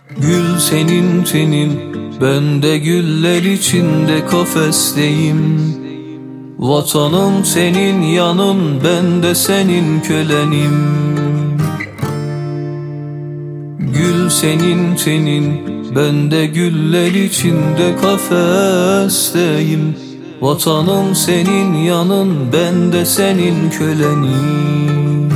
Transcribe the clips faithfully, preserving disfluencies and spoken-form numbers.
Gül senin tenin, ben de güller içinde kafesteyim. Vatanım senin yanın, ben de senin kölenim. Gül senin tenin, ben de güller içinde kafesteyim. Vatanım senin yanın, ben de senin kölenim.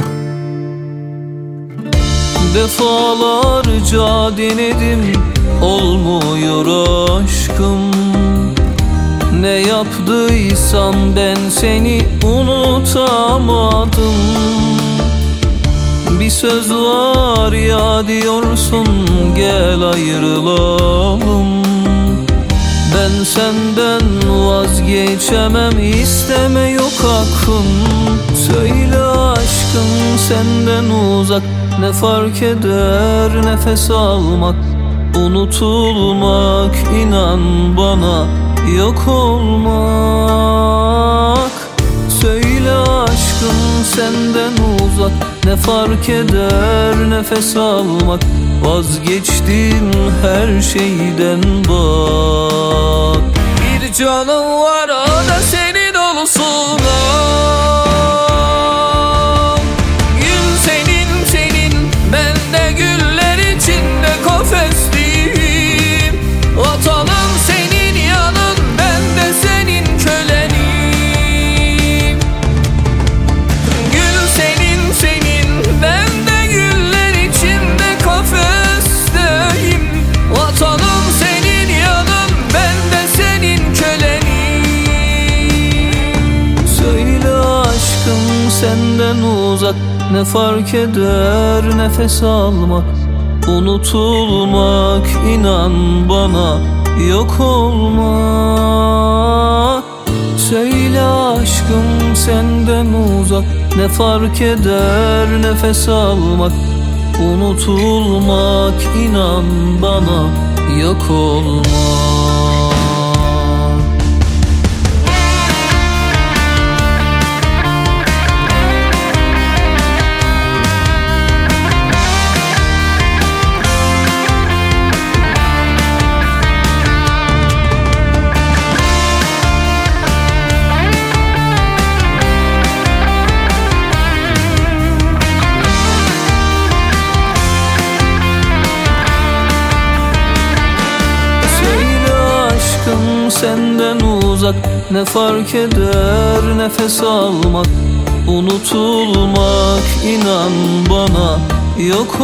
Defalarca denedim, olmuyor aşkım. Ne yaptıysam ben seni unutamadım. Bir söz var ya diyorsun, gel ayrılalım. Ben senden vazgeçemem, isteme yok hakkın. Söyle aşkım senden uzak, ne fark eder nefes almak, unutulmak, inan bana yok olmak. Söyle aşkım senden uzak, ne fark eder nefes almak, vazgeçtim her şeyden bak. Bir canım var, o da senin olsun. Gül senin senin, ben de güller içinde kafesliyim. Vatanım senin yanın, ben de senin kölenim. Gül senin senin, ben de güller içinde kafesteyim. Vatanım senin yanın, ben de senin kölenim. Söyle aşkım senden uzak, ne fark eder nefes almak, unutulmak, inan bana yok olmak. Söyle aşkım senden uzak, ne fark eder nefes almak, unutulmak, inan bana yok olmak. Senden uzak, ne fark eder nefes almak, unutulmak, inan bana yok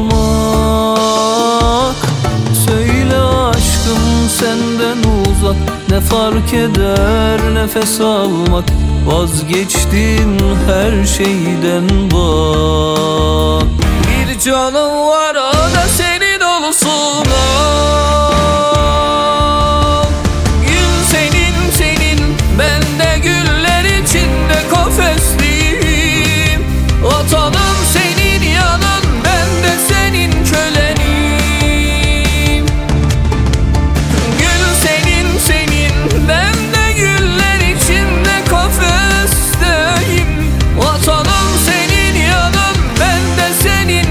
olmak. Söyle aşkım senden uzak, ne fark eder nefes almak, vazgeçtim her şeyden bak. Bir canım var, o da senin olsun. Ben de güller içinde kafesliyim. Vatanım senin yanın, ben de senin kölenim. Gül senin senin, ben de güller içinde kafesteyim. Vatanım senin yanın, ben de senin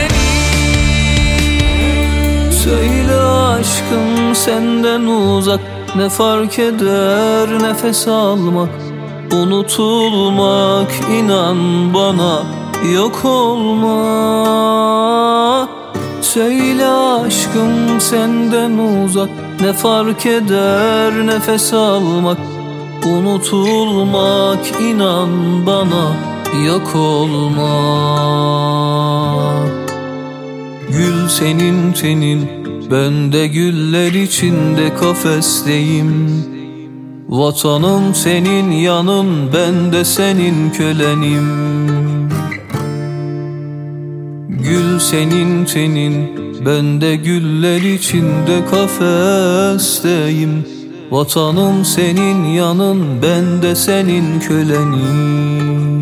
kölenim. Söyle aşkım senden uzak, ne fark eder nefes almak, unutulmak, inan bana yok olmak. Söyle aşkım senden uzak, ne fark eder nefes almak, unutulmak, inan bana yok olmak. Gül senin tenin, ben de güller içinde kafesteyim. Vatanım senin yanın, ben de senin kölenim. Gül senin tenin, ben de güller içinde kafesteyim. Vatanım senin yanın, ben de senin kölenim.